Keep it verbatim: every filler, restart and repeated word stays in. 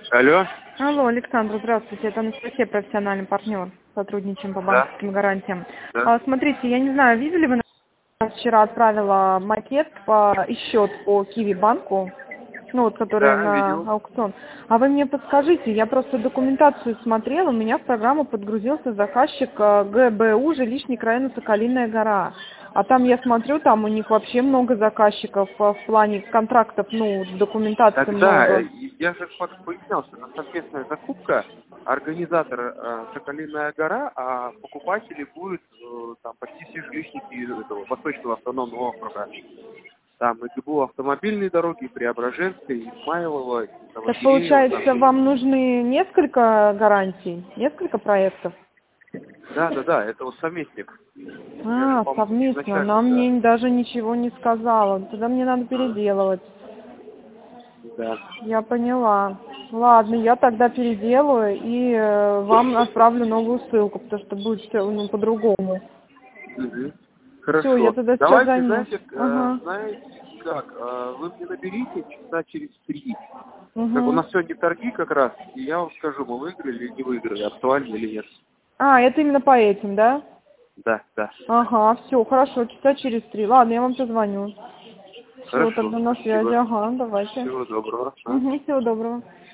Алло. Алло, Александр, здравствуйте. Это Анастасия, профессиональный партнер. Сотрудничаем по Да. банковским гарантиям. Да. А, смотрите, я не знаю, видели вы, вчера отправила макет по и счет по Киви банку, ну вот, который Да, на видел. аукцион. А вы мне подскажите, я просто документацию смотрела, у меня в программу подгрузился заказчик э, ГБУ, жилищник района Соколиная гора. А там я смотрю, там у них вообще много заказчиков э, в плане контрактов, ну, документации Тогда много. э, я же по- пояснял, что это совместная закупка, организатор э, Соколиная гора, а покупатели будут э, там почти все жилищники из этого Восточного автономного округа. Там и ГБУ автомобильные дороги, и Преображенская, и Измайлово, и Так Новогиреево. получается, вам нужны несколько гарантий, несколько проектов? Да, да, да, это вот совместник. Я же, А, по-моему, совместно. изначально, Она да. мне даже ничего не сказала. Тогда мне надо переделывать. Да. Я поняла. Ладно, я тогда переделаю и э, вам отправлю новую ссылку, потому что будет все ну, по-другому. Мгм. Все, я Хорошо. тогда сейчас Давайте, займусь. знаете, э, Ага. знаете как, э, вы мне наберите часа через три. Как у Угу. нас сегодня торги как раз, и я вам скажу, мы выиграли или не выиграли, актуально или нет. А, это именно по этим, да? Да, да. Ага, все, хорошо, часа через три. Ладно, я вам позвоню. Все, Хорошо, тогда на связи. спасибо. Ага, давайте. Всего доброго. А? Угу, всего доброго.